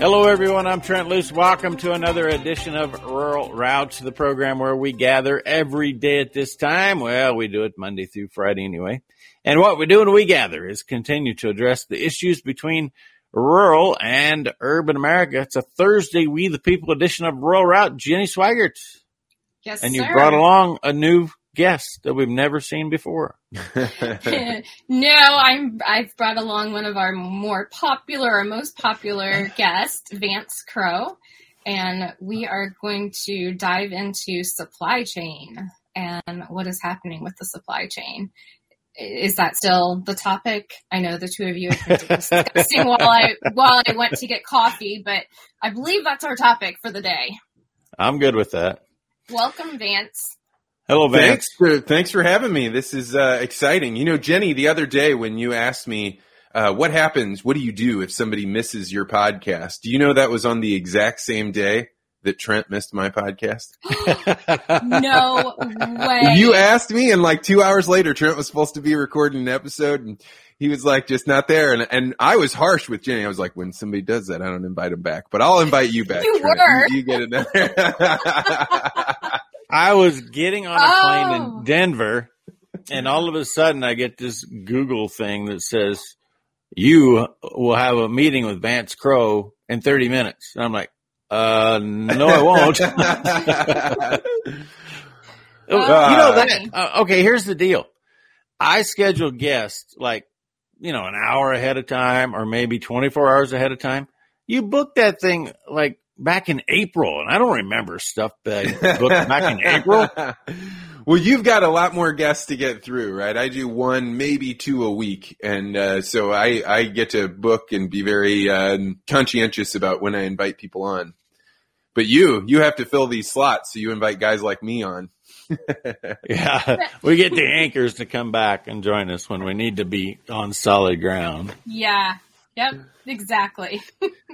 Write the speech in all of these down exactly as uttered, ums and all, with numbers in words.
Hello, everyone. I'm Trent Luce. Welcome to another edition of Rural Routes, the program where we gather every day at this time. Well, we do it Monday through Friday anyway. And what we do when we gather is continue to address the issues between rural and urban America. It's a Thursday We the People edition of Rural Route. Jenny Swaggart. Yes, and sir. you brought along a new guest that we've never seen before. No, I'm, I've brought along one of our more popular or most popular guests, Vance Crowe, and we are going to dive into supply chain and what is happening with the supply chain. Is that still the topic? I know the two of you have been discussing while I while I went to get coffee, but I believe that's our topic for the day. I'm good with that. Welcome, Vance. Hello, Vance. Thanks for, thanks for having me. This is uh, exciting. You know, Jenny, the other day when you asked me, uh, what happens, what do you do if somebody misses your podcast? Do you know that was on the exact same day that Trent missed my podcast? No way. You asked me, and like two hours later, Trent was supposed to be recording an episode, and he was like just not there. And and I was harsh with Jenny. I was like, when somebody does that, I don't invite him back. But I'll invite you back, You Trent. were. You, you get it there. I was getting on a Oh. plane in Denver, and all of a sudden I get this Google thing that says, you will have a meeting with Vance Crowe in thirty minutes. And I'm like, uh, no, I won't. Oh, you know that, funny. uh, okay, here's the deal. I schedule guests like, you know, an hour ahead of time or maybe twenty-four hours ahead of time. You book that thing like back in April, and I don't remember stuff that I booked back in April. Well, you've got a lot more guests to get through, right? I do one, maybe two a week. And uh, so I, I get to book and be very uh, conscientious about when I invite people on. But you, you have to fill these slots, so you invite guys like me on. Yeah, we get the anchors to come back and join us when we need to be on solid ground. Yeah. Yep. Exactly.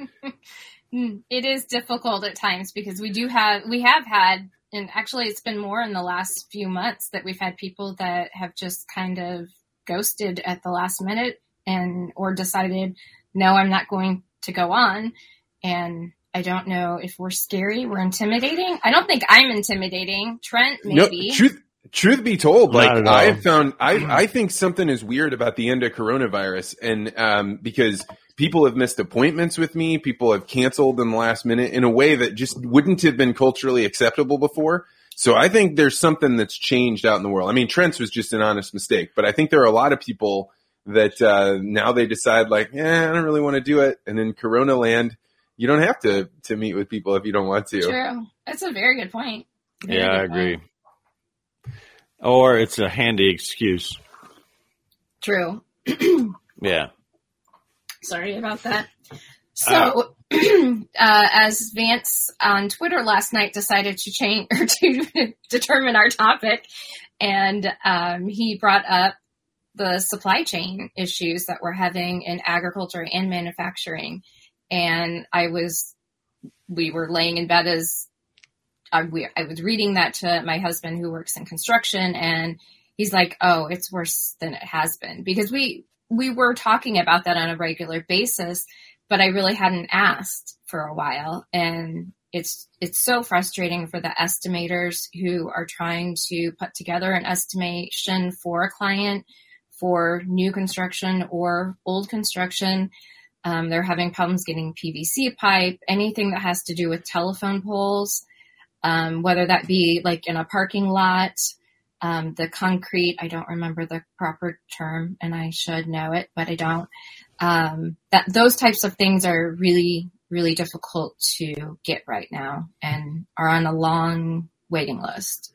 It is difficult at times because we do have, we have had, and actually it's been more in the last few months that we've had people that have just kind of ghosted at the last minute and, or decided, no, I'm not going to go on. And I don't know if we're scary, we're intimidating. I don't think I'm intimidating. Trent, maybe. No, truth, truth be told, Not like at all. I've found, I, I think something is weird about the end of coronavirus, and um, because people have missed appointments with me, people have canceled in the last minute in a way that just wouldn't have been culturally acceptable before. So I think there's something that's changed out in the world. I mean, Trent's was just an honest mistake, but I think there are a lot of people that uh, now they decide like, yeah, I don't really want to do it, and in Corona land, you don't have to, to meet with people if you don't want to. True. That's a very good point. Very Yeah, I good agree. point. Or it's a handy excuse. True. Yeah. Sorry about that. So, uh, as Vance on Twitter last night decided to change or to determine our topic, and um, he brought up the supply chain issues that we're having in agriculture and manufacturing. And I was, we were laying in bed as I, we, I was reading that to my husband who works in construction, and he's like, oh, it's worse than it has been, because we, we were talking about that on a regular basis, but I really hadn't asked for a while. And it's, it's so frustrating for the estimators who are trying to put together an estimation for a client for new construction or old construction. Um, they're having problems getting P V C pipe, anything that has to do with telephone poles, um, whether that be like in a parking lot, um, the concrete, I don't remember the proper term and I should know it, but I don't. Um, that those types of things are really, really difficult to get right now and are on a long waiting list.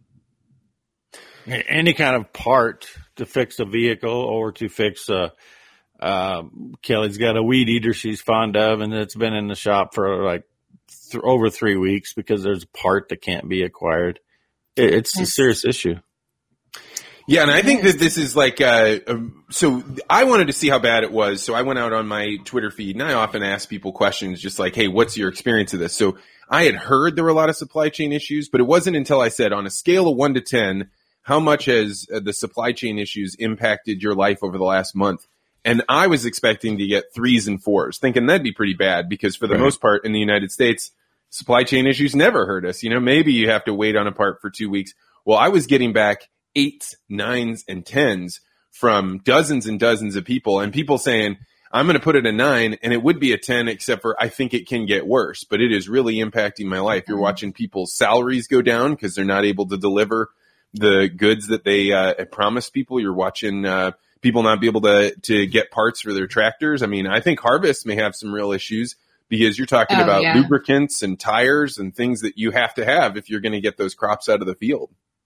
Any kind of part to fix a vehicle or to fix a, uh, Kelly's got a weed eater she's fond of, and it's been in the shop for like th- over three weeks because there's a part that can't be acquired. It, it's a serious issue. Yeah, and I think that this is like, uh, um, so I wanted to see how bad it was, so I went out on my Twitter feed, and I often ask people questions just like, hey, what's your experience of this? So I had heard there were a lot of supply chain issues, but it wasn't until I said, on a scale of one to ten, how much has uh, the supply chain issues impacted your life over the last month? And I was expecting to get threes and fours, thinking that'd be pretty bad because for the Right. most part in the United States, supply chain issues never hurt us. You know, maybe you have to wait on a part for two weeks. Well, I was getting back eights, nines, and tens from dozens and dozens of people, and people saying, I'm going to put it a nine, and it would be a ten, except for I think it can get worse, but it is really impacting my life. You're watching people's salaries go down because they're not able to deliver the goods that they uh, promised people. You're watching uh, people not be able to, to get parts for their tractors. I mean, I think Harvest may have some real issues because you're talking Oh, about yeah. lubricants and tires and things that you have to have if you're going to get those crops out of the field.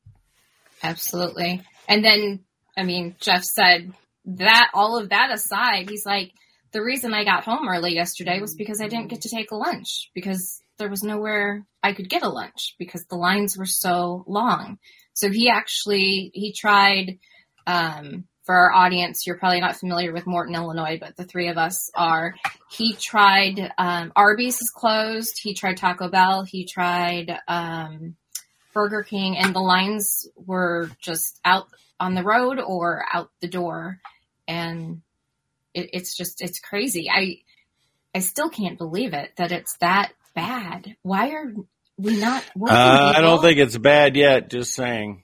Absolutely. And then, I mean, Jeff said that all of that aside, he's like, the reason I got home early yesterday was because I didn't get to take a lunch because there was nowhere I could get a lunch because the lines were so long. So he actually, he tried, um, for our audience, you're probably not familiar with Morton, Illinois, but the three of us are. He tried, um, Arby's is closed. He tried Taco Bell. He tried, um, Burger King, and the lines were just out on the road or out the door. And it, it's just, it's crazy. I, I still can't believe it that it's that bad. Why are we not working? Uh, I don't people? think it's bad yet. Just saying.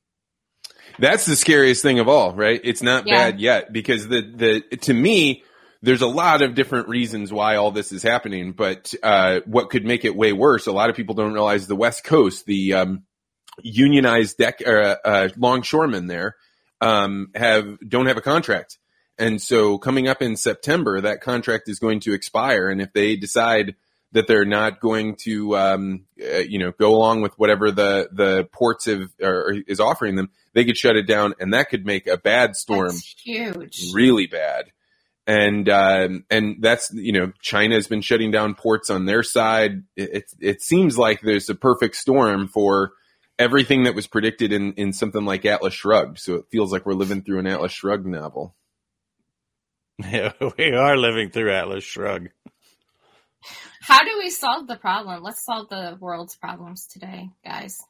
That's the scariest thing of all, right? It's not Yeah. bad yet because the, the, to me, there's a lot of different reasons why all this is happening, but, uh, what could make it way worse? A lot of people don't realize the West Coast, the, um, unionized deck, uh, uh, longshoremen there, um, have, don't have a contract. And so coming up in September, that contract is going to expire. And if they decide that they're not going to, um, uh, you know, go along with whatever the, the ports have, or is offering them, they could shut it down, and that could make a bad storm That's huge. really bad. And, um, and that's, you know, China has been shutting down ports on their side. It, it, it seems like there's a perfect storm for everything that was predicted in, in something like Atlas Shrugged. So it feels like we're living through an Atlas Shrugged novel. Yeah, we are living through Atlas Shrugged. How do we solve the problem? Let's solve the world's problems today, guys.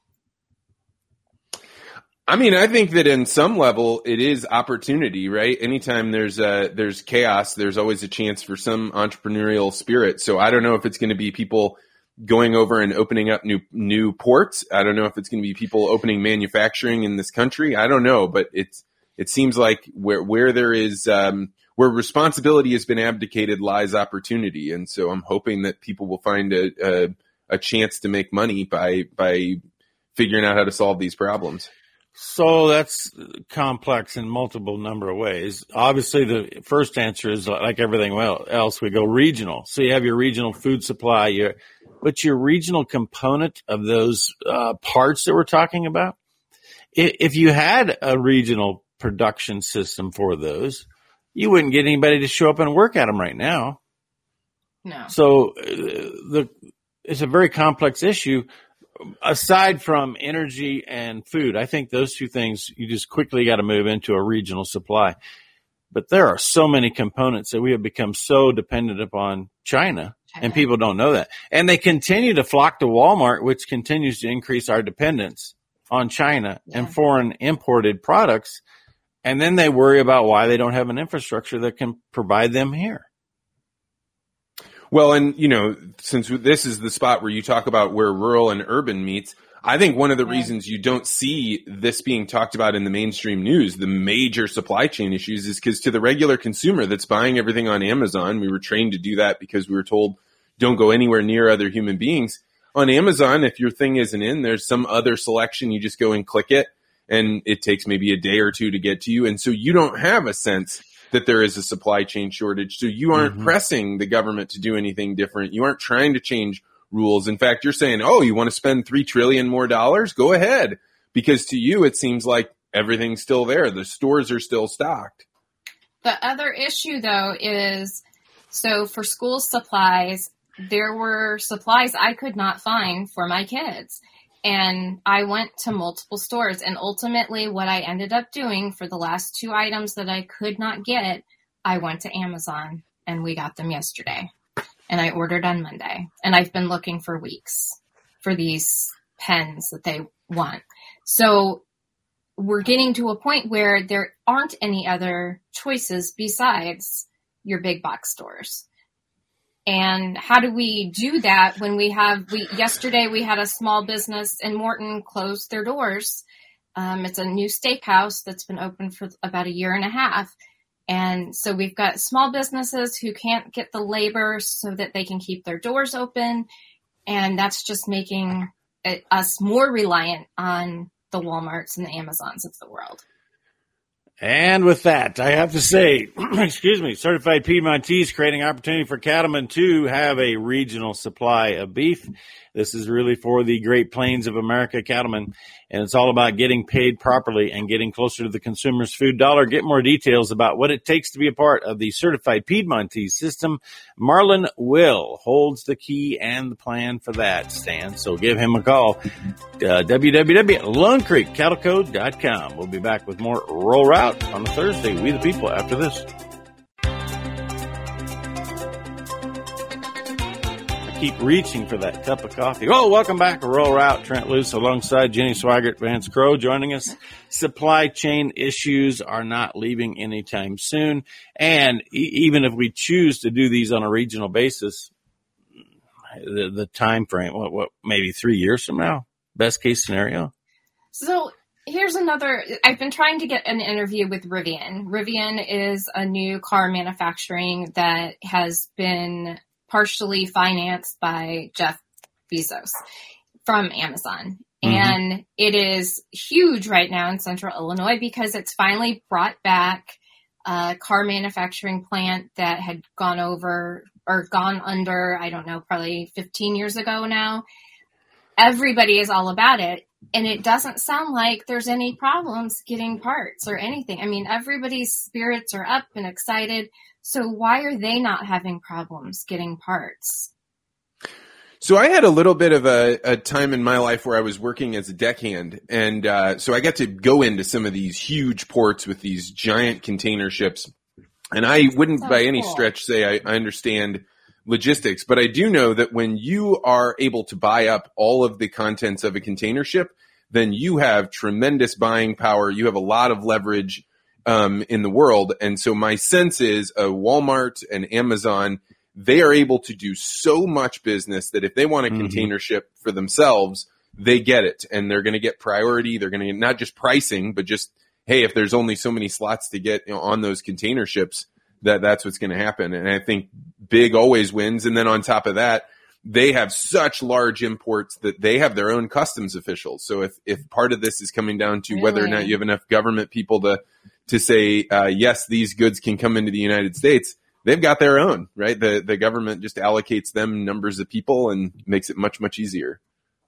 I mean, I think that in some level it is opportunity, right? Anytime there's uh there's chaos, there's always a chance for some entrepreneurial spirit. So I don't know if it's going to be people going over and opening up new new ports. I don't know if it's going to be people opening manufacturing in this country. I don't know, but it's it seems like where where there is um where responsibility has been abdicated lies opportunity. And so I'm hoping that people will find a a, a chance to make money by by figuring out how to solve these problems. So that's complex in multiple number of ways. Obviously, the first answer is like everything else, we go regional. So you have your regional food supply, your, but your regional component of those uh, parts that we're talking about, if you had a regional production system for those, you wouldn't get anybody to show up and work at them right now. No. So uh, the it's a very complex issue. Aside from energy and food, I think those two things you just quickly got to move into a regional supply. But there are so many components that we have become so dependent upon China, China. and people don't know that. And they continue to flock to Walmart, which continues to increase our dependence on China Yeah. and foreign imported products. And then they worry about why they don't have an infrastructure that can provide them here. Well, and, you know, since this is the spot where you talk about where rural and urban meets, I think one of the Yeah. reasons you don't see this being talked about in the mainstream news, the major supply chain issues, is because to the regular consumer that's buying everything on Amazon, we were trained to do that because we were told don't go anywhere near other human beings. On Amazon, if your thing isn't in, there's some other selection, you just go and click it, and it takes maybe a day or two to get to you. And so you don't have a sense that there is a supply chain shortage. So you aren't Mm-hmm. pressing the government to do anything different. You aren't trying to change rules. In fact, you're saying, oh, you want to spend three trillion more dollars? Go ahead. Because to you, it seems like everything's still there. The stores are still stocked. The other issue, though, is so for school supplies, there were supplies I could not find for my kids. And I went to multiple stores, and ultimately what I ended up doing for the last two items that I could not get, I went to Amazon and we got them yesterday, and I ordered on Monday, and I've been looking for weeks for these pens that they want. So we're getting to a point where there aren't any other choices besides your big box stores. And how do we do that when we have, we, yesterday we had a small business in Morton close their doors. Um, it's a new steakhouse that's been open for about a year and a half. And so we've got small businesses who can't get the labor so that they can keep their doors open. And that's just making it, us more reliant on the Walmarts and the Amazons of the world. And with that, I have to say, excuse me, Certified Piedmontese creating opportunity for cattlemen to have a regional supply of beef. This is really for the Great Plains of America cattlemen, and it's all about getting paid properly and getting closer to the consumer's food dollar. Get more details about what it takes to be a part of the Certified Piedmontese system. Marlon Will holds the key and the plan for that, Stan. So give him a call. Uh, w w w dot lone creek cattle code dot com. We'll be back with more Rural Route on a Thursday. We the People after this. Keep reaching for that cup of coffee. Oh, welcome back to Rural Route. Trent Loos alongside Jenny Swaggart, Vance Crowe joining us. Supply chain issues are not leaving anytime soon. And e- even if we choose to do these on a regional basis, the, the time frame, what, what, maybe three years from now, best case scenario. So here's another, I've been trying to get an interview with Rivian. Rivian is a new car manufacturing that has been partially financed by Jeff Bezos from Amazon. Mm-hmm. And it is huge right now in central Illinois because it's finally brought back a car manufacturing plant that had gone over or gone under, I don't know, probably fifteen years ago now. Everybody is all about it. And it doesn't sound like there's any problems getting parts or anything. I mean, everybody's spirits are up and excited. So why are they not having problems getting parts? So I had a little bit of a, a time in my life where I was working as a deckhand. And uh, so I got to go into some of these huge ports with these giant container ships. And I wouldn't So by any cool. stretch say I, I understand logistics, but I do know that when you are able to buy up all of the contents of a container ship, then you have tremendous buying power. You have a lot of leverage um, in the world. And so my sense is a Walmart and Amazon, they are able to do so much business that if they want a mm-hmm. container ship for themselves, they get it. And they're going to get priority. They're going to get not just pricing, but just, hey, if there's only so many slots to get, you know, on those container ships, that that's what's going to happen. And I think big always wins. And then on top of that, they have such large imports that they have their own customs officials. So if, if part of this is coming down to really? whether or not you have enough government people to, to say, uh, yes, these goods can come into the United States, they've got their own, right? The, the government just allocates them numbers of people and makes it much, much easier.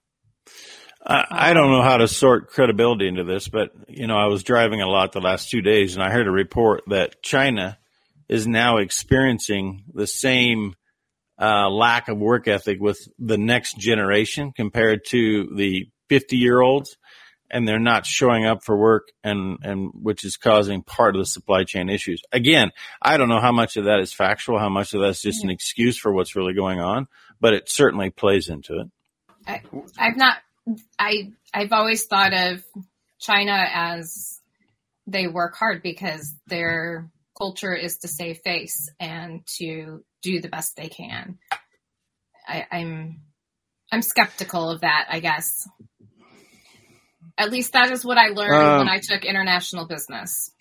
I, I don't know how to sort credibility into this, but, you know, I was driving a lot the last two days and I heard a report that China is now experiencing the same uh, lack of work ethic with the next generation compared to the fifty-year-olds, and they're not showing up for work, and, and which is causing part of the supply chain issues. Again, I don't know how much of that is factual, how much of that's just an excuse for what's really going on, but it certainly plays into it. I, I've not, I, I've always thought of China as they work hard because they're culture is to save face and to do the best they can. I, I'm I'm skeptical of that, I guess. At least that is what I learned um, when I took international business.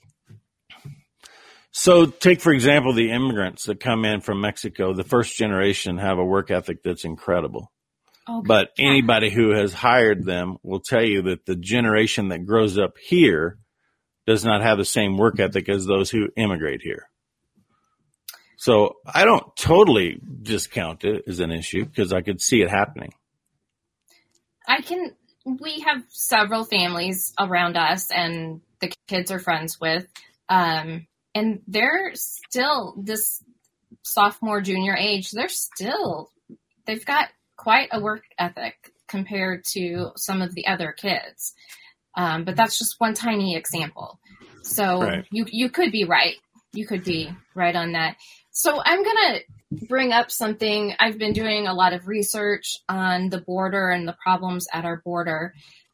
So take, for example, the immigrants that come in from Mexico. The first generation have a work ethic that's incredible. Okay. But anybody who has hired them will tell you that the generation that grows up here does not have the same work ethic as those who immigrate here. So I don't totally discount it as an issue because I could see it happening. I can, we have several families around us and the kids are friends with, um, and they're still this sophomore, junior age, they're still, they've got quite a work ethic compared to some of the other kids. Um, but that's just one tiny example. So right. you, you could be right. You could be right on that. So I'm going to bring up something. I've been doing a lot of research on the border and the problems at our border.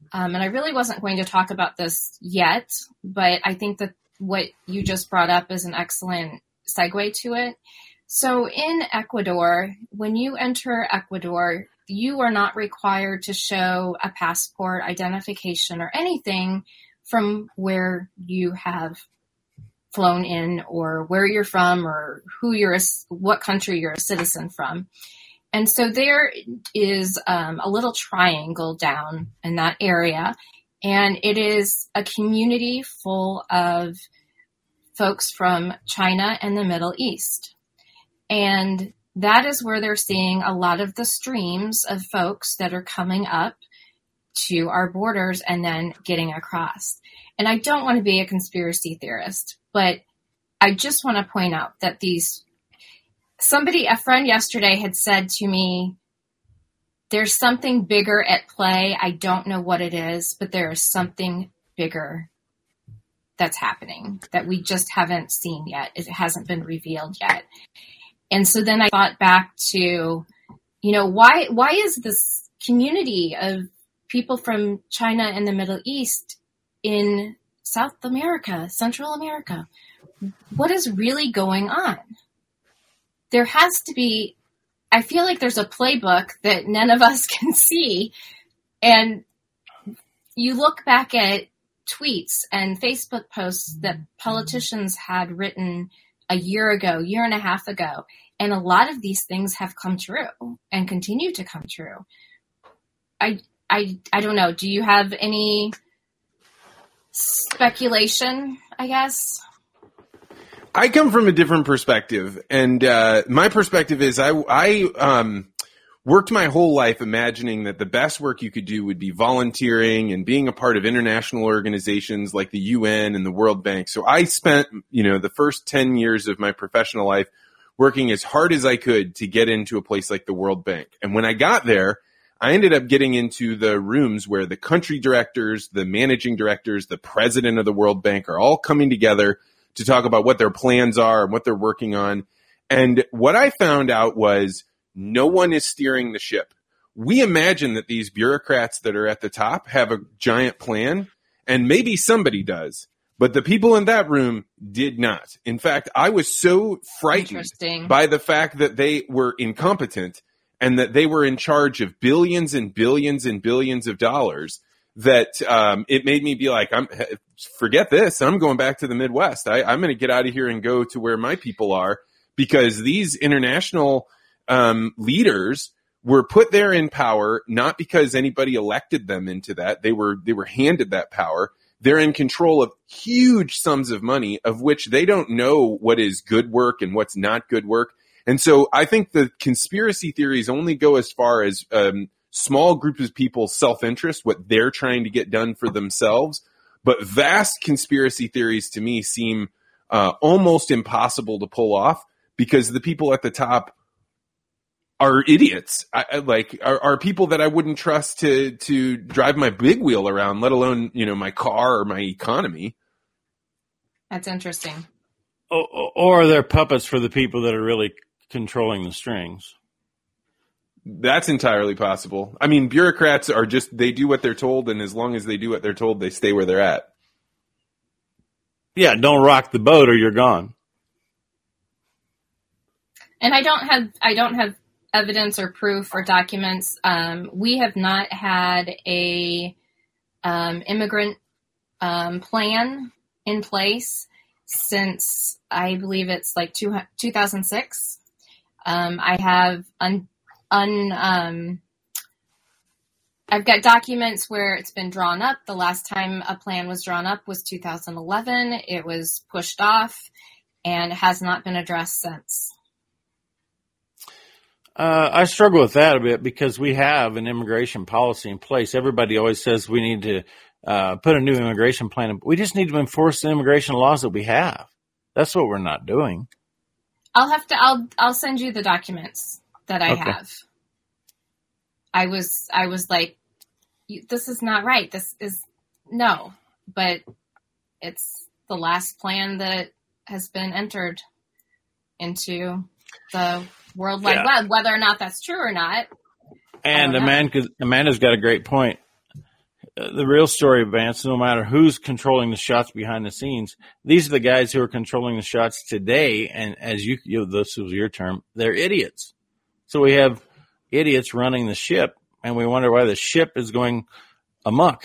Um, and I really wasn't going to talk about this yet, but I think that what you just brought up is an excellent segue to it. So in Ecuador, when you enter Ecuador, you are not required to show a passport identification or anything from where you have flown in or where you're from or who you're, a, what country you're a citizen from. And so there is um, a little triangle down in that area, and it is a community full of folks from China and the Middle East. And that is where they're seeing a lot of the streams of folks that are coming up to our borders and then getting across. And I don't want to be a conspiracy theorist, but I just want to point out that these Somebody, a friend yesterday had said to me, there's something bigger at play. I don't know what it is, but there is something bigger that's happening that we just haven't seen yet. It hasn't been revealed yet. And so then I thought back to, you know, why, why is this community of people from China and the Middle East in South America, Central America? What is really going on? There has to be, I feel like there's a playbook that none of us can see. And you look back at tweets and Facebook posts that politicians had written a year ago, year and a half ago, and a lot of these things have come true and continue to come true. I, I, I don't know. Do you have any speculation, I guess? I come from a different perspective, and uh, my perspective is I, I um, worked my whole life imagining that the best work you could do would be volunteering and being a part of international organizations like the U N and the World Bank. So I spent, you know, the first ten years of my professional life working as hard as I could to get into a place like the World Bank. And when I got there, I ended up getting into the rooms where the country directors, the managing directors, the president of the World Bank are all coming together to talk about what their plans are and what they're working on. And what I found out was no one is steering the ship. We imagine that these bureaucrats that are at the top have a giant plan, and maybe somebody does, but the people in that room did not. In fact, I was so frightened by the fact that they were incompetent and that they were in charge of billions and billions and billions of dollars that um, it made me be like, I'm forget this. I'm going back to the Midwest. I, I'm going to get out of here and go to where my people are, because these international um, leaders were put there in power, not because anybody elected them into that. They were, they were handed that power. They're in control of huge sums of money, of which they don't know what is good work and what's not good work. And so I think the conspiracy theories only go as far as um, small groups of people's self-interest, what they're trying to get done for themselves. But vast conspiracy theories to me seem uh, almost impossible to pull off, because the people at the top are idiots. I, I, like are, are people that I wouldn't trust to to drive my big wheel around, let alone, you know, my car or my economy. That's interesting. Or, or they're puppets for the people that are really controlling the strings. That's entirely possible. I mean, bureaucrats are just, they do what they're told, and as long as they do what they're told, they stay where they're at. Yeah, don't rock the boat or you're gone. And I don't have I don't have evidence or proof or documents. Um, we have not had a um, immigrant um, plan in place since, I believe it's like two, two thousand six. Um, I have un, un um, I've got documents where it's been drawn up. The last time a plan was drawn up was two thousand eleven. It was pushed off and has not been addressed since. Uh, I struggle with that a bit, because we have an immigration policy in place. Everybody always says we need to uh, put a new immigration plan in. We just need to enforce the immigration laws that we have. That's what we're not doing. I'll have to. I'll. I'll send you the documents that I Okay. have. I was. I was like, this is not right. This is no. But it's the last plan that has been entered into the World Wide Yeah. Web. Whether or not that's true or not. And I don't know. Amanda, Amanda's got a great point. uh, the real story, Vance, no matter who's controlling the shots behind the scenes, these are the guys who are controlling the shots today. And as you, you this was your term, they're idiots. So we have idiots running the ship, and we wonder why the ship is going amok.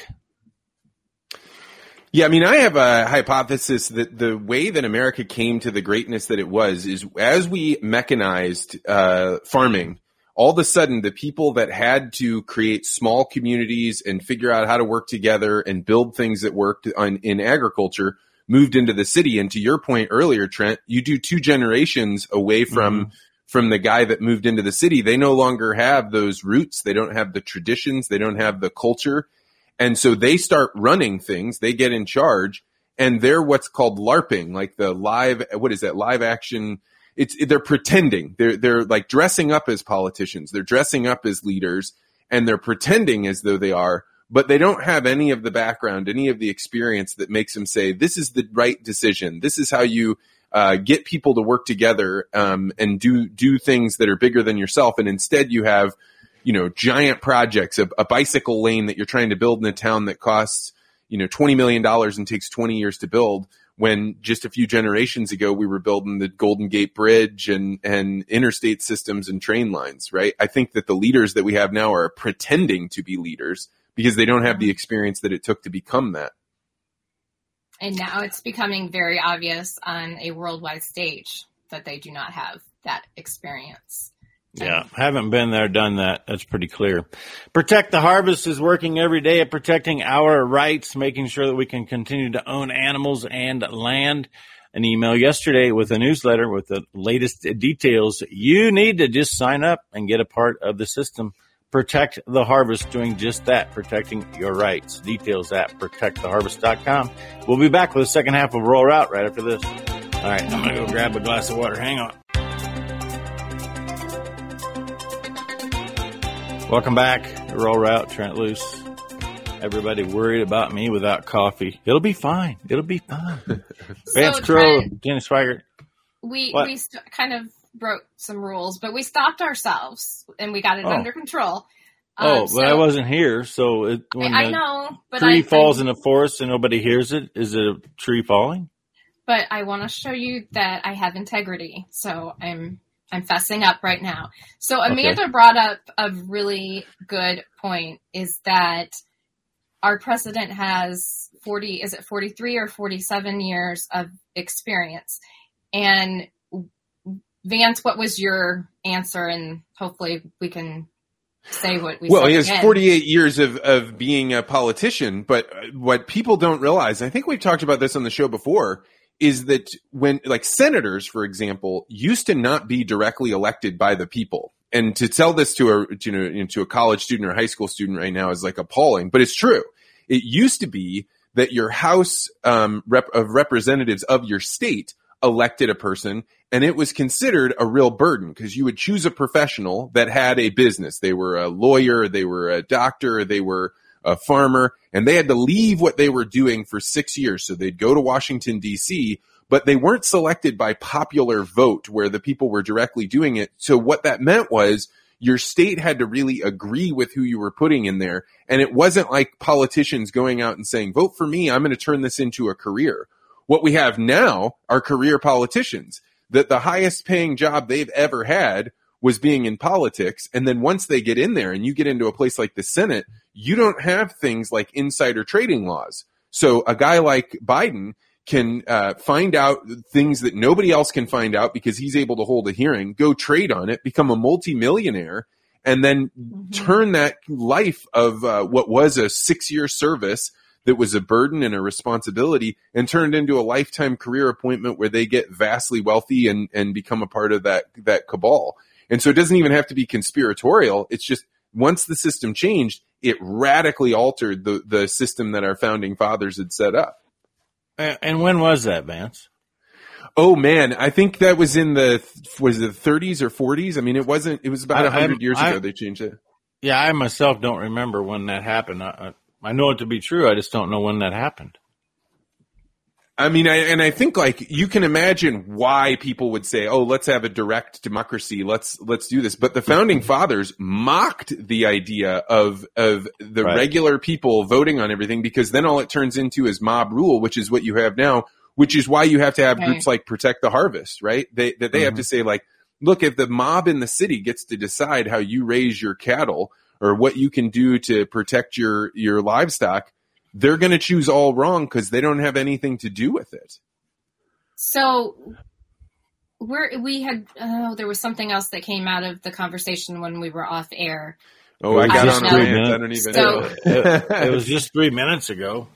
Yeah, I mean, I have a hypothesis that the way that America came to the greatness that it was is as we mechanized uh, farming, all of a sudden the people that had to create small communities and figure out how to work together and build things that worked on, in agriculture moved into the city. And to your point earlier, Trent, you do two generations away from mm-hmm. from the guy that moved into the city. They no longer have those roots. They don't have the traditions. They don't have the culture. And so they start running things, they get in charge, and they're what's called LARPing, like the live, what is that, live action, it's, they're pretending, they're, they're like dressing up as politicians, they're dressing up as leaders, and they're pretending as though they are, but they don't have any of the background, any of the experience that makes them say, this is the right decision, this is how you uh, get people to work together um, and do, do things that are bigger than yourself, and instead you have you know, giant projects, a, a bicycle lane that you're trying to build in a town that costs, you know, twenty million dollars and takes twenty years to build, when just a few generations ago we were building the Golden Gate Bridge and, and interstate systems and train lines, right? I think that the leaders that we have now are pretending to be leaders because they don't have the experience that it took to become that. And now it's becoming very obvious on a worldwide stage that they do not have that experience. Yeah, haven't been there, done that. That's pretty clear. Protect the Harvest is working every day at protecting our rights, making sure that we can continue to own animals and land. An email yesterday with a newsletter with the latest details. You need to just sign up and get a part of the system. Protect the Harvest, doing just that, protecting your rights. Details at protect the harvest dot com. We'll be back with the second half of Rural Route right after this. All right, I'm going to go grab a glass of water. Hang on. Welcome back to Rural Route, Trent Loos. Everybody worried about me without coffee. It'll be fine. It'll be fine. So Vance Crowe, Jenny Swigert. We what? we st- kind of broke some rules, but we stopped ourselves and we got it oh. under control. Oh, um, but so, I wasn't here, so it, when I, I the know, but tree I, falls I, in the forest and nobody hears it, is it a tree falling? But I want to show you that I have integrity, so I'm I'm fessing up right now. So Amanda okay. brought up a really good point, is that our president has forty, is it forty-three or forty-seven years of experience? And Vance, what was your answer? And hopefully we can say what we well, said he has again. forty-eight years of, of being a politician, but what people don't realize, I think we've talked about this on the show before, is that when, like, senators, for example, used to not be directly elected by the people. And to tell this to a, you know, to a college student or high school student right now is like appalling, but it's true. It used to be that your House um, rep- of Representatives of your state elected a person, and it was considered a real burden because you would choose a professional that had a business. They were a lawyer, they were a doctor, they were a farmer, and they had to leave what they were doing for six years. So they'd go to Washington, D C, but they weren't selected by popular vote where the people were directly doing it. So what that meant was your state had to really agree with who you were putting in there. And it wasn't like politicians going out and saying, vote for me, I'm going to turn this into a career. What we have now are career politicians, that the highest paying job they've ever had was being in politics. And then once they get in there and you get into a place like the Senate, you don't have things like insider trading laws. So a guy like Biden can uh, find out things that nobody else can find out because he's able to hold a hearing, go trade on it, become a multimillionaire, and then mm-hmm. turn that life of uh, what was a six-year service that was a burden and a responsibility and turned into a lifetime career appointment where they get vastly wealthy and, and become a part of that, that cabal. And so it doesn't even have to be conspiratorial. It's just once the system changed, it radically altered the, the system that our founding fathers had set up. And when was that, Vance? Oh man, I think that was in the, was it the thirties or forties? I mean, it wasn't, it was about a hundred years I, ago they changed it. Yeah, I myself don't remember when that happened. I, I know it to be true. I just don't know when that happened. I mean, I, and I think like you can imagine why people would say, "Oh, let's have a direct democracy. Let's let's do this." But the founding fathers mocked the idea of of the Right. regular people voting on everything, because then all it turns into is mob rule, which is what you have now. Which is why you have to have Right. groups like Protect the Harvest, right? They that they Mhm. have to say like, look, if the mob in the city gets to decide how you raise your cattle or what you can do to protect your your livestock, they're going to choose all wrong because they don't have anything to do with it. So we're, we had, oh, there was something else that came out of the conversation when we were off air. Oh, I I got just on a know. rant. I don't even So- know. it, it was just three minutes ago.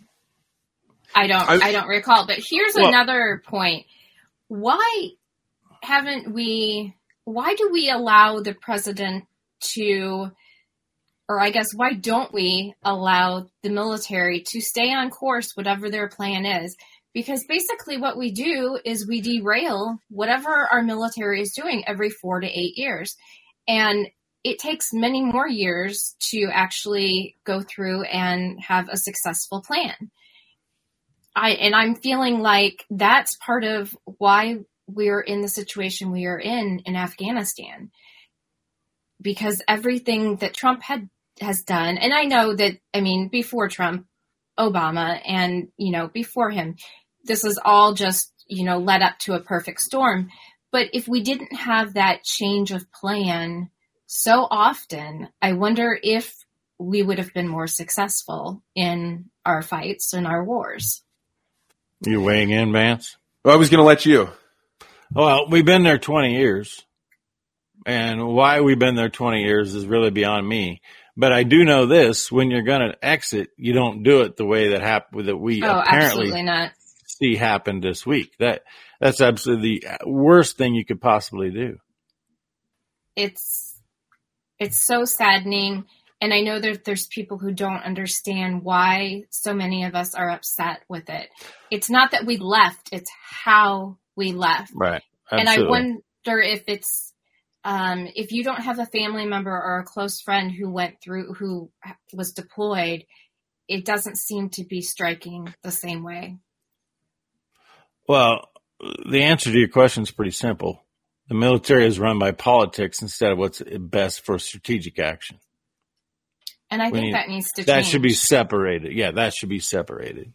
I don't, I- I, don't recall, but here's Well- another point. Why haven't we, why do we allow the president to, or I guess, why don't we allow the military to stay on course, whatever their plan is? Because basically what we do is we derail whatever our military is doing every four to eight years. And it takes many more years to actually go through and have a successful plan. I, and I'm feeling like that's part of why we're in the situation we are in in Afghanistan. Because everything that Trump had has done, and I know that, I mean, before Trump, Obama, and, you know, before him, this was all just, you know, led up to a perfect storm. But if we didn't have that change of plan so often, I wonder if we would have been more successful in our fights and our wars. You weighing in, Vance? Well, I was going to let you. Well, we've been there twenty years. And why we've been there twenty years is really beyond me. But I do know this, when you're going to exit, you don't do it the way that happened, that we Oh, apparently absolutely not. see happened this week. That That's absolutely the worst thing you could possibly do. It's it's so saddening, and I know that there's people who don't understand why so many of us are upset with it. It's not that we left, it's how we left. Right. And I Absolutely. wonder if it's um, if you don't have a family member or a close friend who went through, who was deployed, it doesn't seem to be striking the same way. Well, the answer to your question is pretty simple. The military is run by politics instead of what's best for strategic action. And I We think need- that needs to That change. should be separated. Yeah, that should be separated.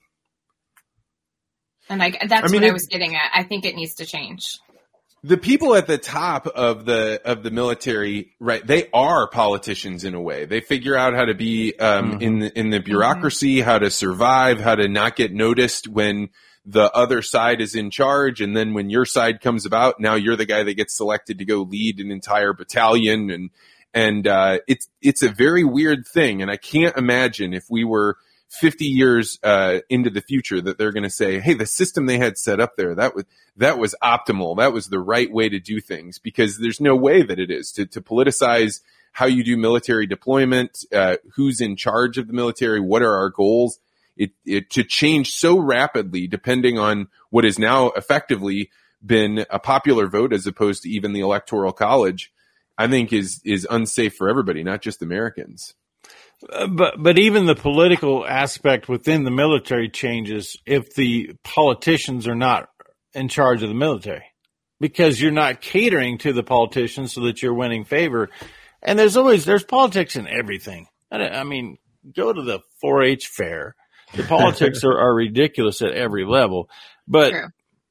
And I, that's I mean, what I it- was getting at. I think it needs to change. The people at the top of the of the military, right? They are politicians in a way. They figure out how to be um, Mhm. in the, in the bureaucracy, how to survive, how to not get noticed when the other side is in charge, and then when your side comes about, now you're the guy that gets selected to go lead an entire battalion, and and uh, it's it's a very weird thing. And I can't imagine if we were fifty years uh, into the future that they're going to say, hey, the system they had set up there, that was, that was optimal. That was the right way to do things, because there's no way that it is to, to politicize how you do military deployment, uh, who's in charge of the military, what are our goals. It, it to change so rapidly depending on what is now effectively been a popular vote as opposed to even the electoral college, I think is, is unsafe for everybody, not just Americans. Uh, But but even the political aspect within the military changes if the politicians are not in charge of the military, because you're not catering to the politicians so that you're winning favor. And there's always there's politics in everything. I, I mean, go to the four H fair. The politics are, are ridiculous at every level. But True.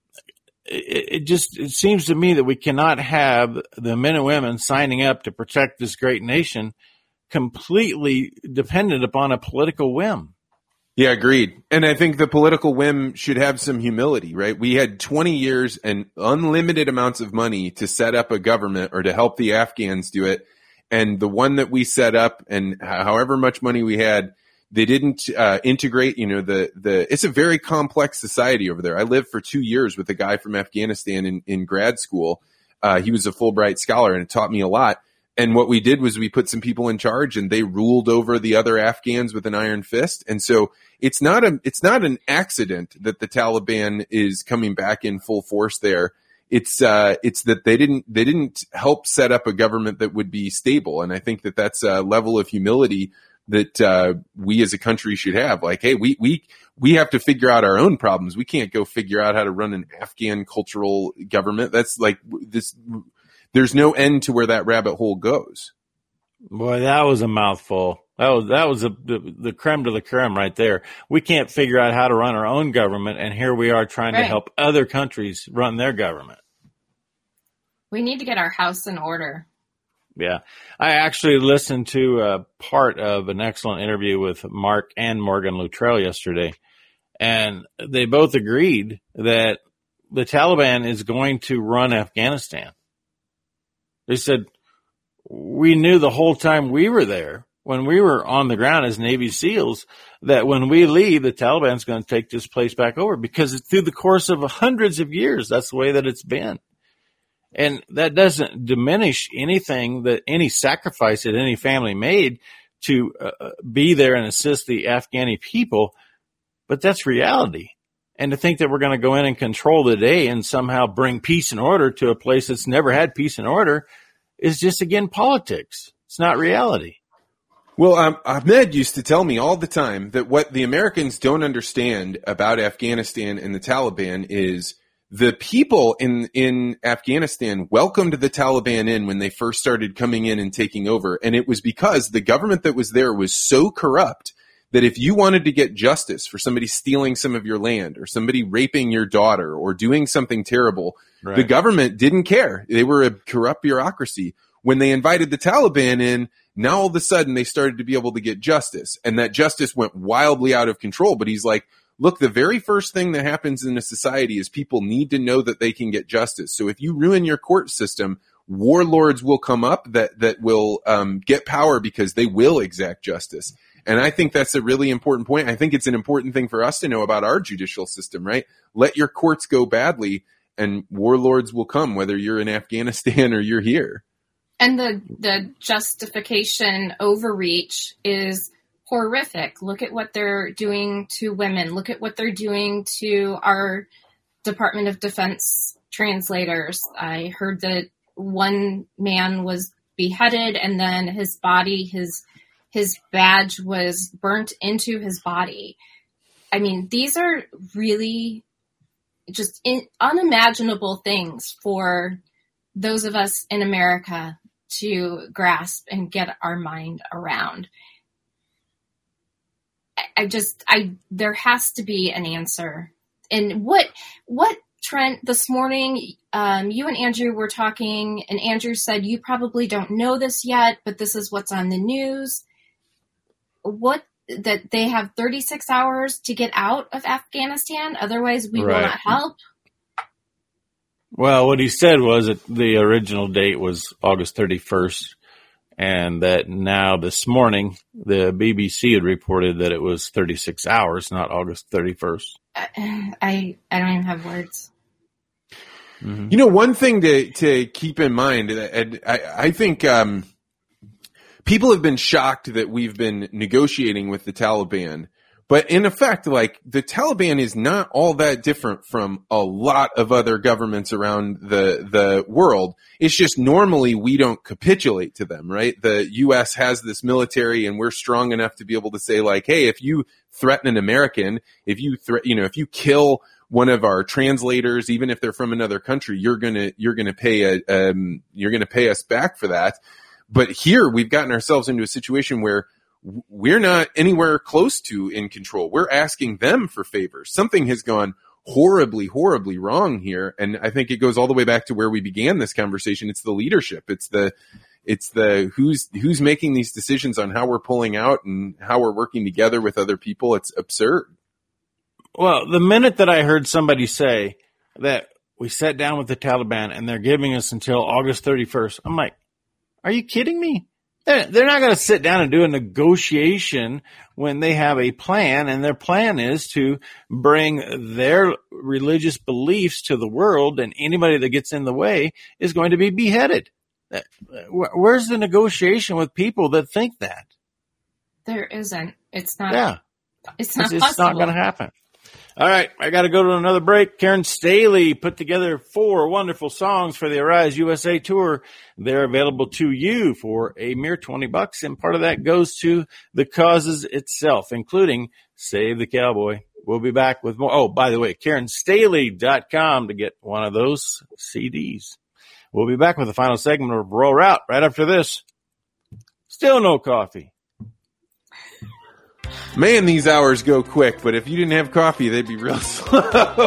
it, it just it seems to me that we cannot have the men and women signing up to protect this great nation completely dependent upon a political whim. Yeah, agreed. And I think the political whim should have some humility, right? We had twenty years and unlimited amounts of money to set up a government or to help the Afghans do it. And the one that we set up, and however much money we had, they didn't uh, integrate, you know, the, the, it's a very complex society over there. I lived for two years with a guy from Afghanistan in, in grad school. Uh, he was a Fulbright scholar and it taught me a lot. And what we did was we put some people in charge and they ruled over the other Afghans with an iron fist. And so it's not a, it's not an accident that the Taliban is coming back in full force there. It's, uh, it's that they didn't, they didn't help set up a government that would be stable. And I think that that's a level of humility that uh, we as a country should have. Like, hey, we we we have to figure out our own problems. We can't go figure out how to run an Afghan cultural government. That's like this. There's no end to where that rabbit hole goes. Boy, that was a mouthful. That was that was a, the the creme de la creme right there. We can't figure out how to run our own government, and here we are trying right. to help other countries run their government. We need to get our house in order. Yeah. I actually listened to a part of an excellent interview with Mark and Morgan Luttrell yesterday, and they both agreed that the Taliban is going to run Afghanistan. They said, we knew the whole time we were there, when we were on the ground as Navy SEALs, that when we leave, the Taliban's going to take this place back over, because through the course of hundreds of years, that's the way that it's been. And that doesn't diminish anything, that any sacrifice that any family made to uh, be there and assist the Afghani people, but that's reality. And to think that we're going to go in and control the day and somehow bring peace and order to a place that's never had peace and order is just, again, politics. It's not reality. Well, um, Ahmed used to tell me all the time that what the Americans don't understand about Afghanistan and the Taliban is the people in, in Afghanistan welcomed the Taliban in when they first started coming in and taking over. And it was because the government that was there was so corrupt that if you wanted to get justice for somebody stealing some of your land or somebody raping your daughter or doing something terrible, right. the government didn't care. They were a corrupt bureaucracy. When they invited the Taliban in, now all of a sudden they started to be able to get justice. And that justice went wildly out of control. But he's like, look, the very first thing that happens in a society is people need to know that they can get justice. So if you ruin your court system, warlords will come up that, that will um, get power because they will exact justice. And I think that's a really important point. I think it's an important thing for us to know about our judicial system, right? Let your courts go badly and warlords will come, whether you're in Afghanistan or you're here. And the, the justification overreach is horrific. Look at what they're doing to women. Look at what they're doing to our Department of Defense translators. I heard that one man was beheaded and then his body, his his badge was burnt into his body. I mean, these are really just in, unimaginable things for those of us in America to grasp and get our mind around. I just, I, there has to be an answer. And what, what Trent, this morning, um, you and Andrew were talking, and Andrew said, you probably don't know this yet, but this is what's on the news. What, that they have thirty-six hours to get out of Afghanistan, otherwise we right. will not help. Well, what he said was that the original date was August thirty-first. And that now this morning, the B B C had reported that it was thirty-six hours, not August thirty-first. I I, I don't even have words. Mm-hmm. You know, one thing to, to keep in mind, and I, I think um, people have been shocked that we've been negotiating with the Taliban. But in effect, like, the Taliban is not all that different from a lot of other governments around the, the world. It's just normally we don't capitulate to them, right? The U S has this military and we're strong enough to be able to say, like, hey, if you threaten an American, if you thre- you know, if you kill one of our translators, even if they're from another country, you're gonna, you're gonna pay a, um, you're gonna pay us back for that. But here we've gotten ourselves into a situation where we're not anywhere close to in control. We're asking them for favors. Something has gone horribly, horribly wrong here. And I think it goes all the way back to where we began this conversation. It's the leadership. It's the, it's the, who's, who's making these decisions on how we're pulling out and how we're working together with other people. It's absurd. Well, the minute that I heard somebody say that we sat down with the Taliban and they're giving us until August thirty-first, I'm like, are you kidding me? They're not going to sit down and do a negotiation when they have a plan, and their plan is to bring their religious beliefs to the world, and anybody that gets in the way is going to be beheaded. Where's the negotiation with people that think that? There isn't. It's not. Yeah. It's not It's, it's not going to happen. All right, I got to go to another break. Karen Staley put together four wonderful songs for the Arise U S A tour. They're available to you for a mere twenty bucks, and part of that goes to the causes itself, including Save the Cowboy. We'll be back with more. Oh, by the way, Karen Staley dot com to get one of those C Ds. We'll be back with the final segment of Rural Route right after this. Still no coffee. Man, these hours go quick, but if you didn't have coffee, they'd be real slow.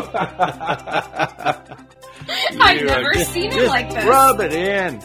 I've never just, seen it like this. Rub it in.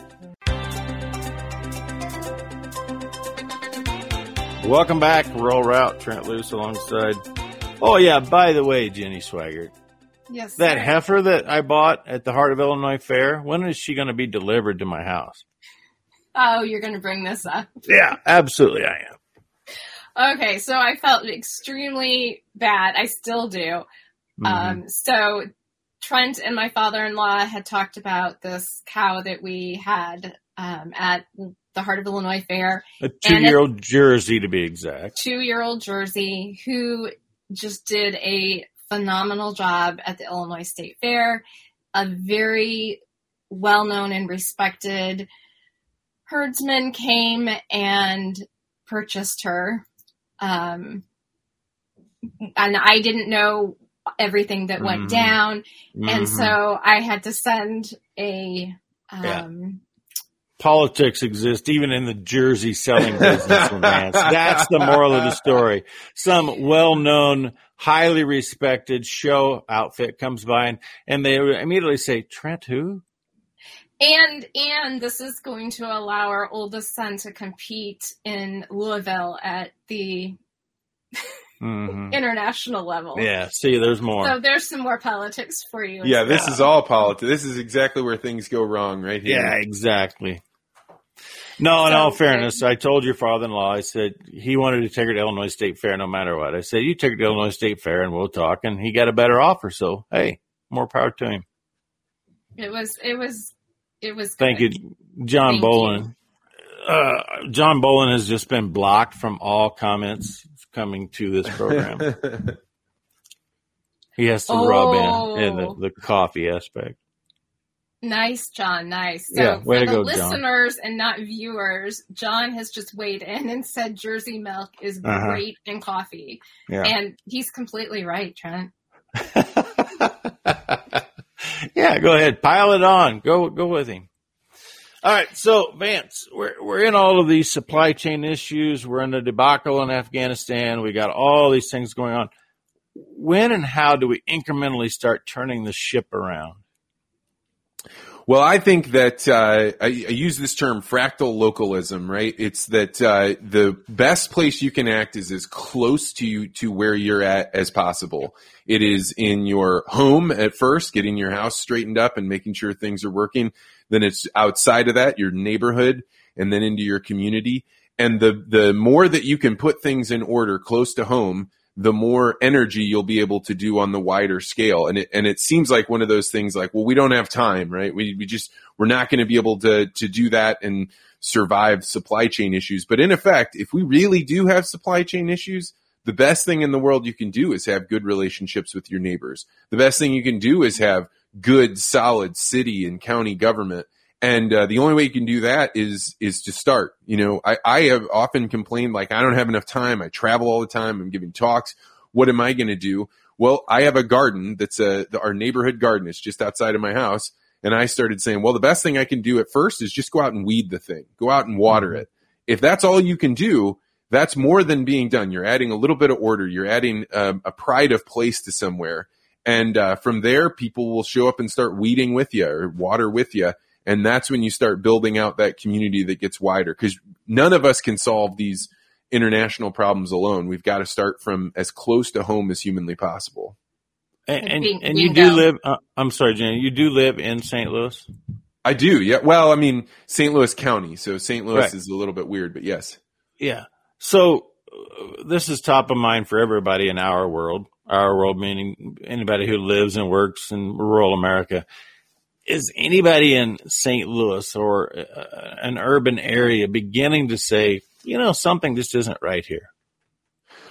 Welcome back, Rural Route. Trent Loos alongside. Oh, yeah, by the way, Jenny Swaggart. Yes, that sir. heifer that I bought at the Heart of Illinois Fair, when is she going to be delivered to my house? Oh, you're going to bring this up. Yeah, absolutely I am. Okay, so I felt extremely bad. I still do. Mm-hmm. Um, so Trent and my father-in-law had talked about this cow that we had um, at the Heart of Illinois Fair. A two-year-old Jersey, to be exact. Two-year-old Jersey who just did a phenomenal job at the Illinois State Fair. A very well-known and respected herdsman came and purchased her. Um, and I didn't know everything that went mm-hmm. down. Mm-hmm. And so I had to send a, um, yeah. Politics exist even in the Jersey selling business. That's the moral of the story. Some well-known, highly respected show outfit comes by and, and they immediately say, Trent, who? And and this is going to allow our oldest son to compete in Louisville at the mm-hmm. international level. Yeah, see, there's more. So there's some more politics for you. Yeah, this well. is all politics. This is exactly where things go wrong right here. Yeah, exactly. No, in so, all fairness, I told your father-in-law, I said he wanted to take her to Illinois State Fair no matter what. I said, you take her to Illinois State Fair and we'll talk. And he got a better offer. So, hey, more power to him. It was, it was. It was good. Thank you, John Thank Bolin. You. Uh, John Bolin has just been blocked from all comments coming to this program. He has to oh. rub in, in the, the coffee aspect. Nice, John. Nice. So yeah, way for to the go, listeners John. and not viewers, John has just weighed in and said Jersey milk is uh-huh. great in coffee. Yeah. And he's completely right, Trent. Yeah, go ahead. Pile it on. Go go with him. All right, so, Vance, we're we're in all of these supply chain issues. We're in a debacle in Afghanistan. We got all these things going on. When and how do we incrementally start turning the ship around? Well, I think that uh, I, I use this term fractal localism, right? It's that uh, the best place you can act is as close to you, to where you're at as possible. It is in your home at first, getting your house straightened up and making sure things are working. Then it's outside of that, your neighborhood, and then into your community. And the the more that you can put things in order close to home, the more energy you'll be able to do on the wider scale. And it, and it seems like one of those things like, well, we don't have time, right? We, we just, we're not going to be able to, to do that and survive supply chain issues. But in effect, if we really do have supply chain issues, the best thing in the world you can do is have good relationships with your neighbors. The best thing you can do is have good, solid city and county government. And uh, the only way you can do that is is to start. You know, I, I have often complained, like, I don't have enough time. I travel all the time. I'm giving talks. What am I going to do? Well, I have a garden that's a, our neighborhood garden. It's just outside of my house. And I started saying, well, the best thing I can do at first is just go out and weed the thing. Go out and water it. If that's all you can do, that's more than being done. You're adding a little bit of order. You're adding um, a pride of place to somewhere. And uh, from there, people will show up and start weeding with you or water with you. And that's when you start building out that community that gets wider, because none of us can solve these international problems alone. We've got to start from as close to home as humanly possible. And, and, and you do live, uh, I'm sorry, Jenny, you do live in Saint Louis? I do, yeah. Well, I mean, Saint Louis County. So Saint Louis right. is a little bit weird, but yes. Yeah. So uh, this is top of mind for everybody in our world, our world meaning anybody who lives and works in rural America. Is anybody in Saint Louis or uh, an urban area beginning to say, you know, something just isn't right here?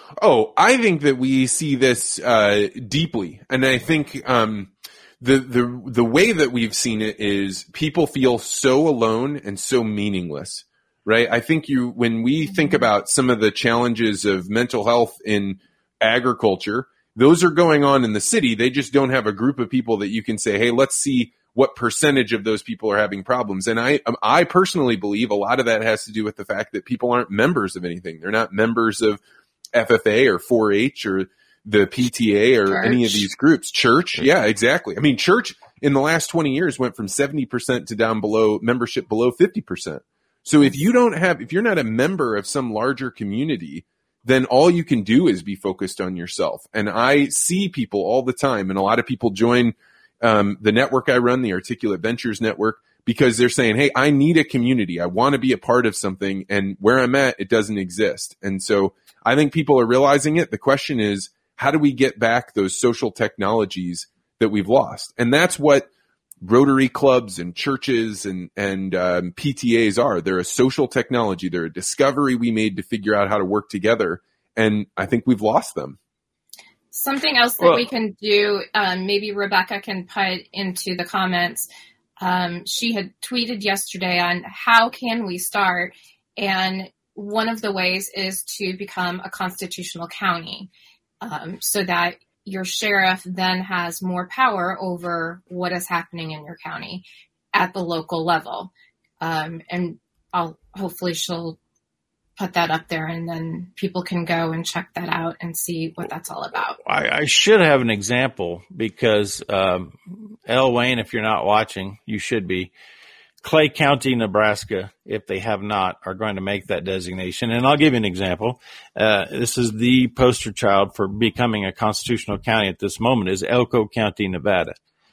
Oh, I think that we see this uh, deeply, and I think um, the the the way that we've seen it is people feel so alone and so meaningless, right? I think you when we think about some of the challenges of mental health in agriculture, those are going on in the city. They just don't have a group of people that you can say, hey, let's see what percentage of those people are having problems. And I I personally believe a lot of that has to do with the fact that people aren't members of anything. They're not members of F F A or four H or the P T A or Church. Any of these groups. Church, yeah, exactly. I mean, church in the last twenty years went from seventy percent to down below membership below fifty percent. So if you don't have, if you're not a member of some larger community, then all you can do is be focused on yourself. And I see people all the time, and a lot of people join um, the network I run, the Articulate Ventures Network, because they're saying, hey, I need a community. I want to be a part of something. And where I'm at, it doesn't exist. And so I think people are realizing it. The question is, how do we get back those social technologies that we've lost? And that's what Rotary clubs and churches and, and um, P T As are. They're a social technology. They're a discovery we made to figure out how to work together. And I think we've lost them. Something else that well, we can do, um, maybe Rebecca can put into the comments. Um, she had tweeted yesterday on how can we start, and one of the ways is to become a constitutional county, um, so that your sheriff then has more power over what is happening in your county at the local level. Um, and I'll hopefully she'll put that up there, and then people can go and check that out and see what that's all about. I, I should have an example because um, El Wayne, if you're not watching, you should be. Clay County, Nebraska, if they have not, are going to make that designation. And I'll give you an example. Uh, this is the poster child for becoming a constitutional county at this moment is Elko County, Nevada.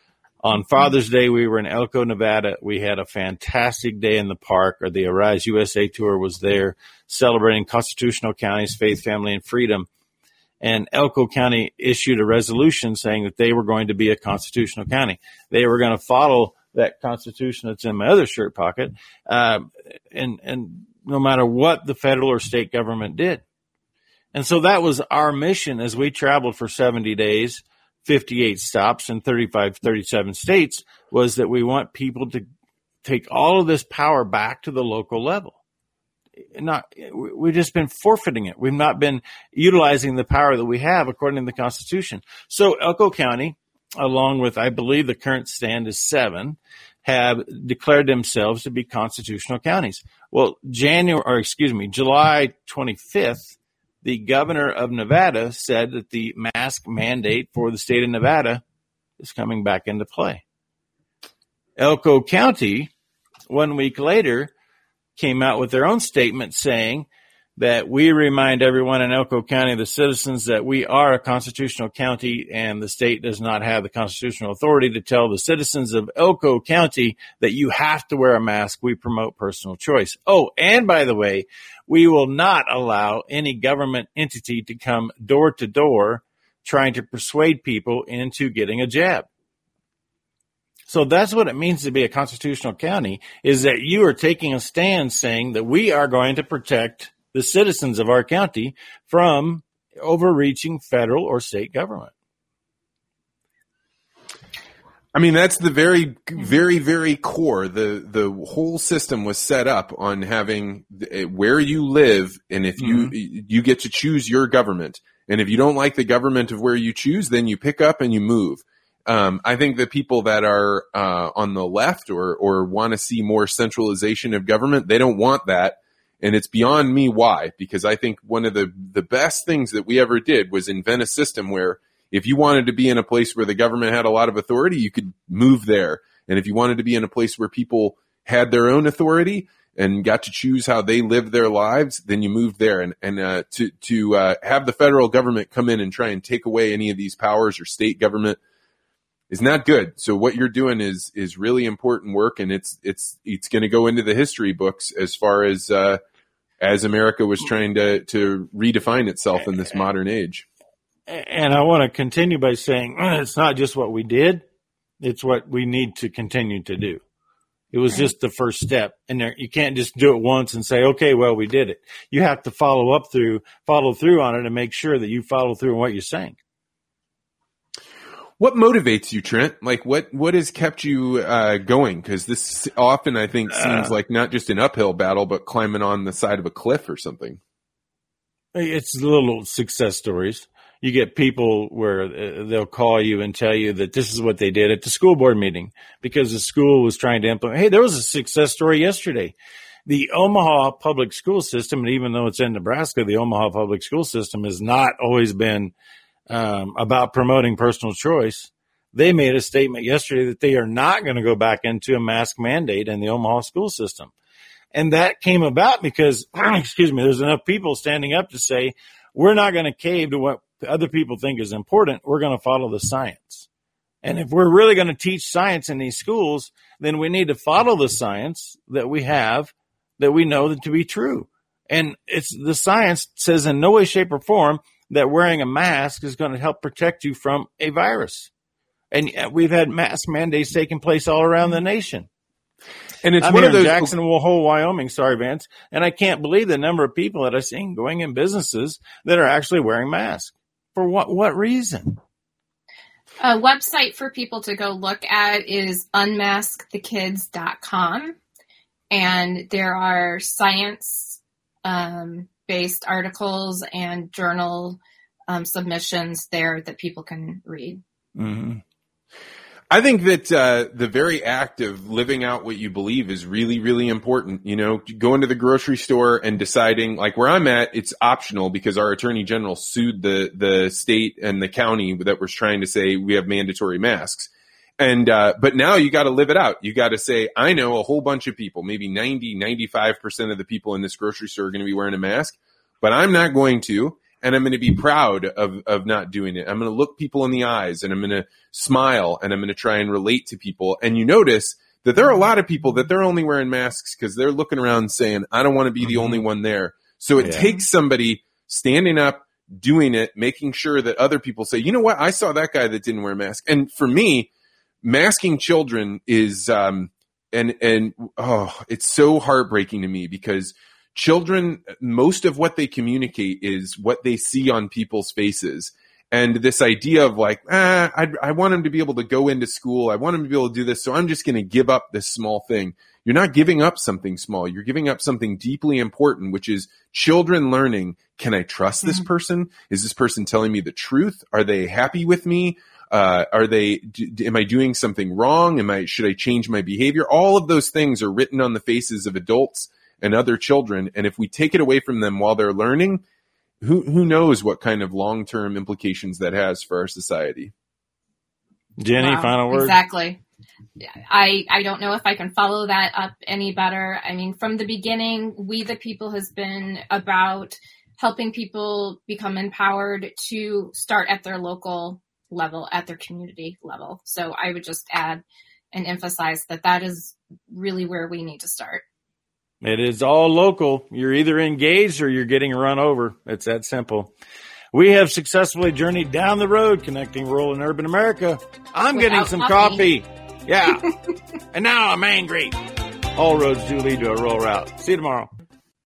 On Father's Day, we were in Elko, Nevada. We had a fantastic day in the park. Or the Arise U S A tour was there celebrating constitutional counties, faith, family, and freedom. And Elko County issued a resolution saying that they were going to be a constitutional county. They were going to follow that Constitution that's in my other shirt pocket, uh, and and no matter what the federal or state government did. And so that was our mission as we traveled for seventy days, fifty-eight stops in thirty-five, thirty-seven states, was that we want people to take all of this power back to the local level. Not, we've just been forfeiting it. We've not been utilizing the power that we have according to the Constitution. So Elko County, along with, I believe the current stand is seven, have declared themselves to be constitutional counties. Well, January, or excuse me, July twenty-fifth, the governor of Nevada said that the mask mandate for the state of Nevada is coming back into play. Elko County, one week later, came out with their own statement saying that we remind everyone in Elko County, the citizens, that we are a constitutional county and the state does not have the constitutional authority to tell the citizens of Elko County that you have to wear a mask. We promote personal choice. Oh, and by the way, we will not allow any government entity to come door to door trying to persuade people into getting a jab. So that's what it means to be a constitutional county, is that you are taking a stand saying that we are going to protect the citizens of our county from overreaching federal or state government. I mean, that's the very, very, very core. The the whole system was set up on having where you live, and if you mm-hmm. you get to choose your government, and if you don't like the government of where you choose, then you pick up and you move. Um, I think the people that are uh, on the left or or want to see more centralization of government, they don't want that. And it's beyond me why, because I think one of the, the best things that we ever did was invent a system where if you wanted to be in a place where the government had a lot of authority, you could move there. And if you wanted to be in a place where people had their own authority and got to choose how they lived their lives, then you moved there. And, and uh, to, to uh, have the federal government come in and try and take away any of these powers, or state government, is not good. So what you're doing is is really important work, and it's it's it's going to go into the history books as far as uh, as America was trying to to redefine itself in this modern age. And I want to continue by saying it's not just what we did; it's what we need to continue to do. It was just the first step. And there, you can't just do it once and say, okay, well, we did it. You have to follow up through, follow through on it and make sure that you follow through on what you're saying. What motivates you, Trent? Like what, what has kept you uh, going? Because this often, I think, seems uh, like not just an uphill battle, but climbing on the side of a cliff or something. It's little success stories. You get people where they'll call you and tell you that this is what they did at the school board meeting because the school was trying to implement. Hey, there was a success story yesterday. The Omaha public school system, and even though it's in Nebraska, the Omaha public school system has not always been um, about promoting personal choice. They made a statement yesterday that they are not going to go back into a mask mandate in the Omaha school system. And that came about because, excuse me, there's enough people standing up to say, we're not going to cave to what other people think is important. We're going to follow the science. And if we're really going to teach science in these schools, then we need to follow the science that we have, that we know to be true. And it's the science says in no way, shape, or form that wearing a mask is going to help protect you from a virus. And we've had mask mandates taking place all around the nation. And it's I'm one of those in Jackson Hole, Wyoming. Sorry, Vance. And I can't believe the number of people that I've seen going in businesses that are actually wearing masks. For what, what reason? A website for people to go look at is unmask the kids dot com. And there are science um, based articles and journal um, submissions there that people can read. Mm-hmm. I think that uh, the very act of living out what you believe is really, really important. You know, going to the grocery store and deciding, like where I'm at, it's optional because our attorney general sued the the state and the county that was trying to say we have mandatory masks. And uh, but now you got to live it out. You got to say, I know a whole bunch of people, maybe ninety, ninety-five percent of the people in this grocery store are going to be wearing a mask, but I'm not going to. And I'm going to be proud of, of not doing it. I'm going to look people in the eyes and I'm going to smile and I'm going to try and relate to people. And you notice that there are a lot of people that they're only wearing masks because they're looking around saying, I don't want to be the only one there. So it yeah. takes somebody standing up, doing it, making sure that other people say, you know what? I saw that guy that didn't wear a mask. And for me, masking children is, um, and, and, oh, it's so heartbreaking to me because children, most of what they communicate is what they see on people's faces. And this idea of like, ah, I, I want them to be able to go into school. I want them to be able to do this. So I'm just going to give up this small thing. You're not giving up something small. You're giving up something deeply important, which is children learning. Can I trust this person? Is this person telling me the truth? Are they happy with me? Uh, are they, d- am I doing something wrong? Am I, should I change my behavior? All of those things are written on the faces of adults and other children. And if we take it away from them while they're learning, who who knows what kind of long-term implications that has for our society. Jenny, wow, final word? Exactly. I, I don't know if I can follow that up any better. I mean, from the beginning, We the People has been about helping people become empowered to start at their local level, at their community level. So I would just add and emphasize that that is really where we need to start. It is all local. You're either engaged or you're getting run over. It's that simple. We have successfully journeyed down the road connecting rural and urban America. I'm Without getting some coffee. coffee. Yeah. And now I'm angry. All roads do lead to a rural route. See you tomorrow.